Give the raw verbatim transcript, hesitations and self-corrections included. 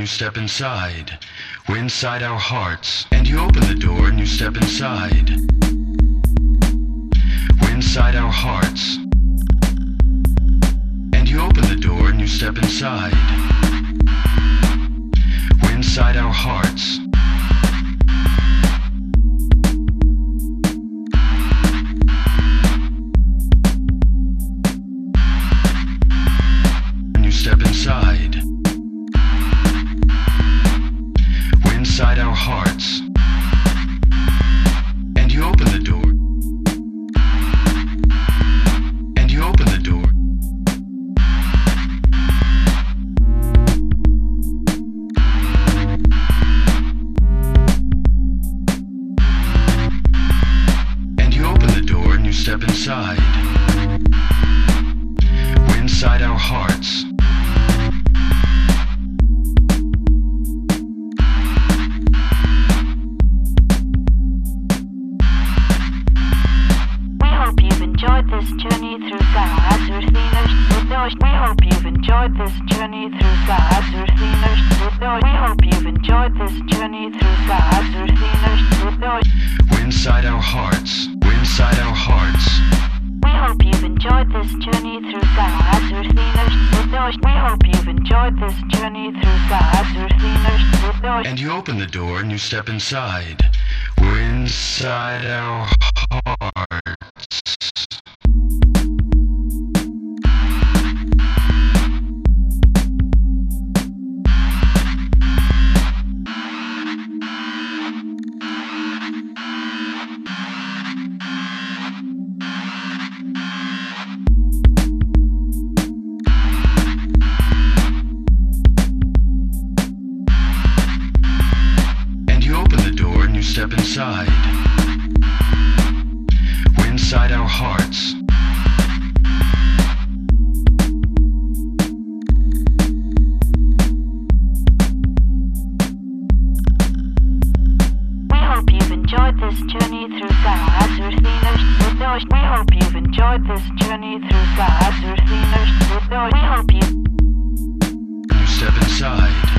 you step inside. We're inside our hearts. And you open the door and you step inside. We're inside our hearts. And you open the door and you step inside. We're inside our hearts. Step inside. We're inside our hearts. And you open the door. And you open the door. And you open the door and you step inside. We're inside our hearts. This journey through Sazurthinas. We hope you've enjoyed this journey through Sazurthinas. We hope you've enjoyed this journey through Sazurthinas. We're inside our hearts. We're inside our hearts. We hope you've enjoyed this journey through Sazurthinas. We hope you've enjoyed this journey through Sazurthinas. And you open the door and you step inside. We're inside our hearts. Step inside. We're inside our hearts. We hope you've enjoyed this journey through Sazurthinas. We hope you've enjoyed this journey through Sazurthinas. We hope you. You step inside.